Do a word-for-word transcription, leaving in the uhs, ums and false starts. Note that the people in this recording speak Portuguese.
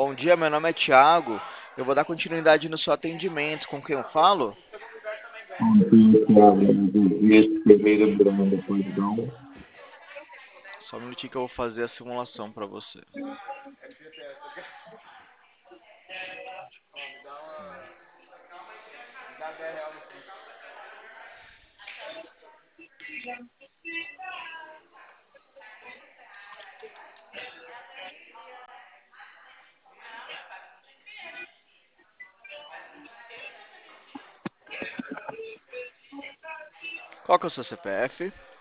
Bom dia, meu nome é Thiago. Eu vou dar continuidade no seu atendimento. Com quem eu falo? Antônio Flávio Dias Ferreira Brando, perdão. Só um minutinho que eu vou fazer a simulação para você. Qual que é o seu C P F?